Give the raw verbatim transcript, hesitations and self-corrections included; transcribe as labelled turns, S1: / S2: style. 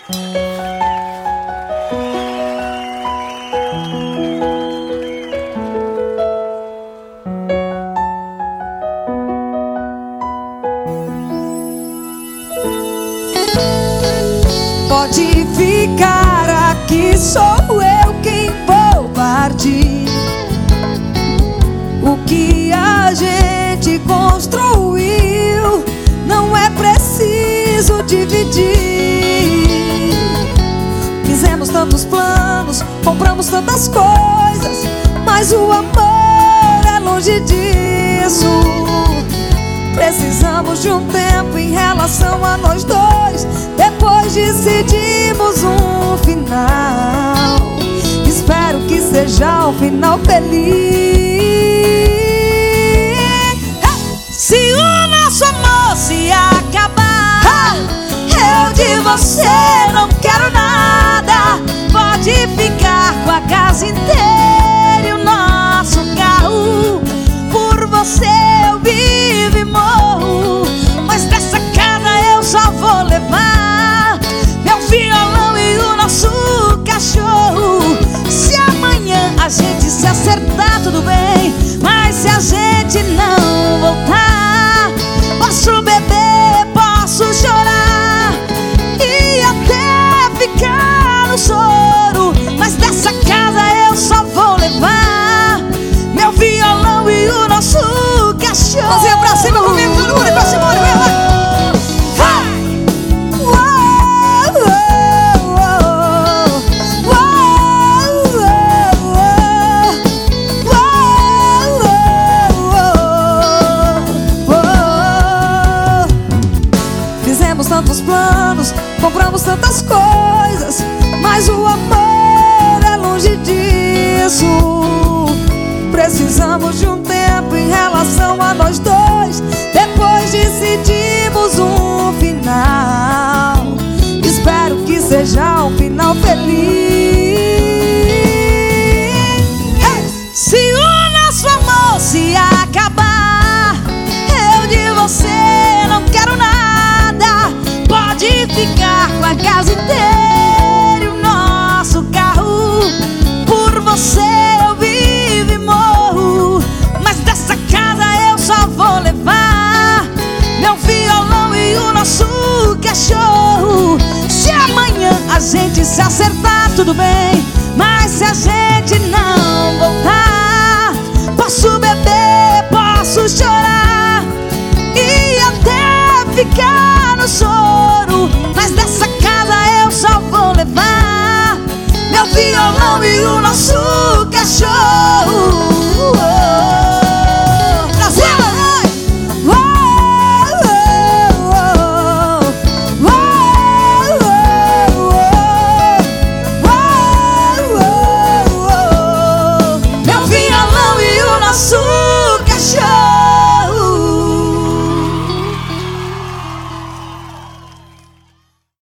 S1: Pode ficar aqui, sou eu quem vou partir. O que a gente construiu não é preciso dividir. Fizemos tantos planos, compramos tantas coisas, mas o amor é longe disso. Precisamos de um tempo em relação a nós dois. Depois decidimos um final. Espero que seja um final feliz.
S2: Se o nosso amor se acabar, eu de você não quero nada. Pode ficar com a casa inteira e o nosso carro. Por você eu vivo e morro, mas dessa casa eu só vou levar meu violão e o nosso cachorro. Se amanhã a gente se acertar, tudo bem, mas se a gente não voltar, posso beber, posso chorar e até ficar no choro, mas dessa casa eu só vou levar meu violão e o nosso cachorro.
S1: Mãozinha pra cima comigo, todo mundo pra cima, vai lá. Fizemos tantos planos, compramos tantas coisas, mas o amor é longe disso. Precisamos de um tempo em relação a nós dois. Depois decidimos um final. Espero que seja um final feliz.
S2: Se o nosso amor se acabar, eu de você não quero nada. Pode ficar com a casa inteira e o nosso carro. Por você eu vivo e morro, mas dessa casa eu só vou levar meu violão e o nosso cachorro. Se amanhã a gente se acertar, tudo bem, mas se a gente não voltar, posso beber, posso chorar e até ficar no choro, mas dessa casa eu só vou levar meu violão e o nosso cachorro.